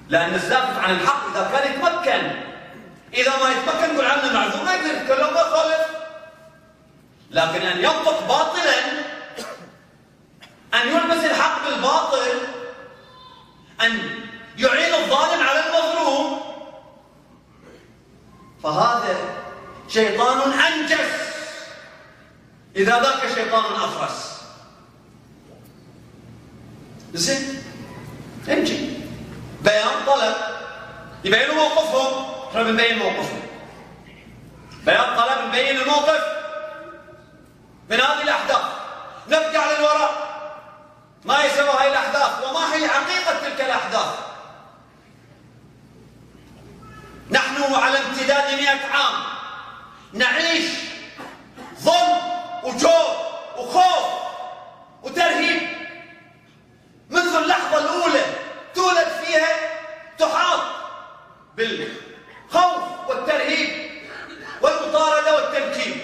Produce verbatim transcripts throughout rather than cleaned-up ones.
لأن الزائف عن الحق إذا كان يتمكن، إذا ما يتمكن نقول عنه معذور ما يقدر يتكلم ما يخالف. لكن أن ينطق باطلا، أن يلبس الحق بالباطل، أن يعين الظالم على المظلوم، فهذا شيطان أنجس إذا ذاك شيطان أفرس. زين نمشي بيان طلب يبينوا موقفهم، احنا بنبين موقفهم. بيان طلب نبين الموقف من هذه الأحداث، نرجع للوراء ما يسوى هذه الأحداث وما هي حقيقة تلك الأحداث. نحن على امتداد مئة عام نعيش ظلم وجور وخوف وترهيب منذ اللحظة الأولى تولد فيها تحاط بالخوف والترهيب والمطاردة والتنكيل.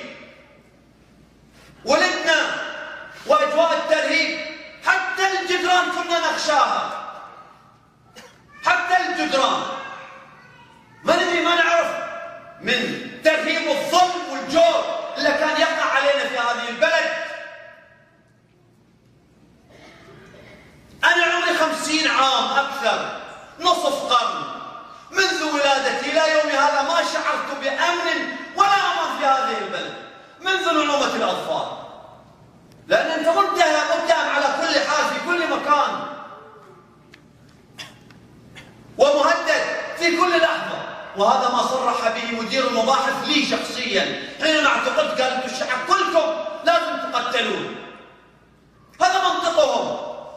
ولدنا وأجواء الترهيب، حتى الجدران كنا نخشاها، حتى الجدران ما ندري ما نعرف من ترهيب الظلم والجور اللي كان يقع علينا في هذه البلد. أنا عمري خمسين عام أكثر، نصف قرن منذ ولادتي إلى يومي هذا ما شعرت بأمن ولا أمان في هذه البلد منذ نعومة الأطفال، لأن أنت متهم متهم على كل حال في كل مكان ومهدد في كل لحظة. وهذا ما صرح به مدير المباحث لي شخصيا حينما اعتقلت، قال انتم الشعب كلكم لازم تقتلون. هذا منطقهم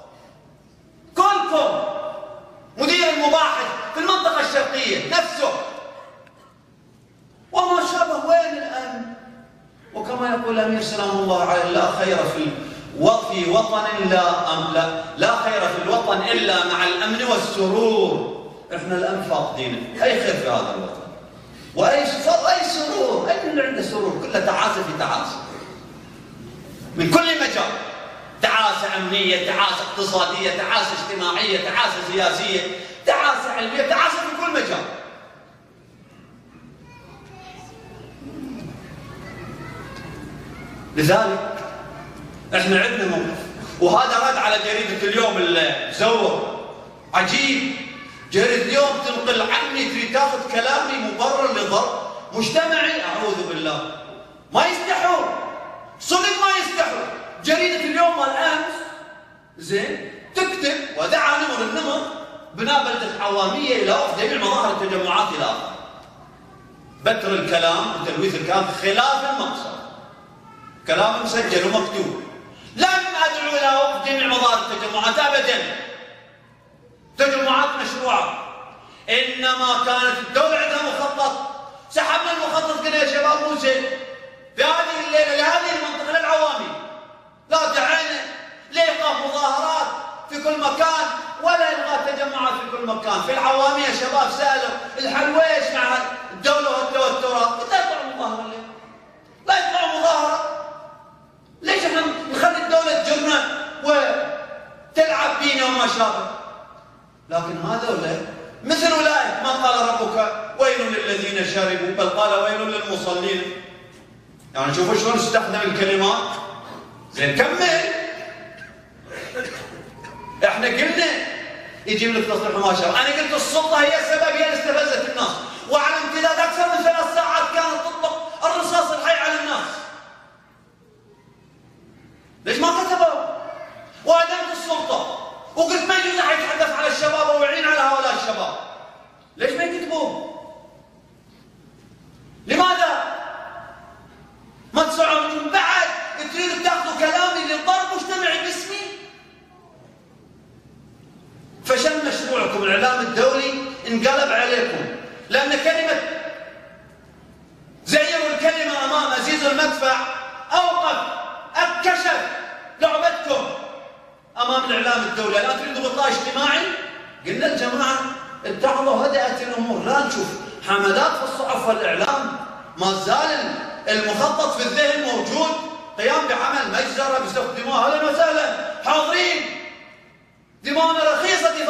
كلكم. مدير المباحث في المنطقة الشرقية نفسه. وما شابه وين الآن؟ وكما يقول الأمير سلام الله عليه: لا خير في في وطن لا أم لا لا خير في الوطن إلا مع الأمن والسرور. احنا الآن فاقدين أي خير في هذا الوطن وأي أي سرور. أي اللي عنده سرور؟ كله تعاسة في تعاسة من كل مجال، تعاسة أمنية، تعاسة اقتصادية، تعاسة اجتماعية، تعاسة سياسية، تعاسة علمية، تعاسة في كل مجال. لذلك احنا عندنا موقف، وهذا رد على جريدة اليوم المزور عجيب. جريدة اليوم تنقل عني، تريد تاخذ كلامي مبرر لضرب مجتمعي. أعوذ بالله، ما يستحون صدق، ما يستحون. جريدة اليوم الأمس زين تكتب: ودعا نمر النمر بناء بلدة العوامية إلى وقف جميع مظاهر التجمعات إلى آخره. بتر الكلام وتلويث الكلام خلاف المقصد، كلام مسجل ومكتوب. لم أدعو إلى وقف جميع مظاهر التجمعات أبدا، تجمعات مشروعة، إنما كانت الدولة عندها مخطط. سحبنا المخطط، قلنا يا شباب مو زين في هذه الليلة لهذه المنطقة للعوامي، لا دعينا لإيقاف مظاهرات في كل مكان ولا إلغاء تجمعات في كل مكان. في العوامي يا شباب سألوا الحلويش مع الدولة والتوترات، قلت لا يطلعوا مظاهرة ليه؟ لا يطلعوا مظاهرة. ليش احنا نخلي الدولة تجرنا وتلعب بينا وما شابه؟ لكن هذولا مثل أولئك ما قال ربك ويل للذين شربوا، بل قال ويل للمصلين. يعني شوفوا شلون استخدم الكلمات. زين كمل. احنا قلنا يجيب لك تصريح ما شاء الله. انا قلت السلطه هي السبب، هي اللي استفزت الناس، وعلى امتداد اكثر من ثلاث ساعات كانت تطلق الرصاص الحي على الناس. ليش ما كتبوا؟ وادمت السلطه وقلت ما يجوز احد يتحدث على الشباب او يعين على هؤلاء الشباب. ليش ما يكتبون؟ لماذا؟ ما تسعون من بعد تريدوا تاخذوا كلامي للضرب مجتمعي باسمي؟ فشل مشروعكم. الاعلام الدولي انقلب عليكم، لان كلمه زيروا الكلمه امام ازيز المدفع اوقف اكشف لعبتكم امام الاعلام الدولي. الان تريدوا غطاء اجتماعي. قلنا الجماعه اتعظوا وهدأت الامور، لا نشوف حملات في الصحف والاعلام. ما زال المخطط في الذهن موجود، قيام بعمل مجزره باستخدام دماء. اهلا وسهلا، حاضرين، دماؤنا رخيصه